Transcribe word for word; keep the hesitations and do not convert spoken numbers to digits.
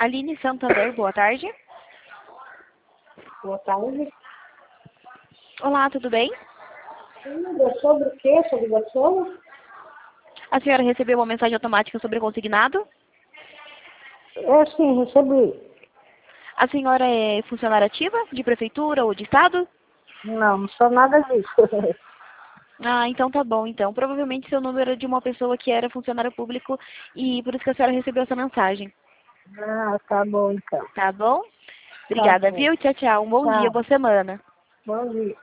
Aline Santander, boa tarde. Boa tarde. Olá, tudo bem? Sim, é sobre o quê? Sobre ligação? A senhora recebeu uma mensagem automática sobre consignado? É, sim, recebi. A senhora é funcionária ativa de prefeitura ou de estado? Não, não sou nada disso. Ah, então tá bom, então. Provavelmente seu número é de uma pessoa que era funcionário público e por isso que a senhora recebeu essa mensagem. Ah, tá bom então. Tá bom? Tá Obrigada, bom. viu? Tchau, tchau. Um bom dia, Tá. boa semana. Bom dia.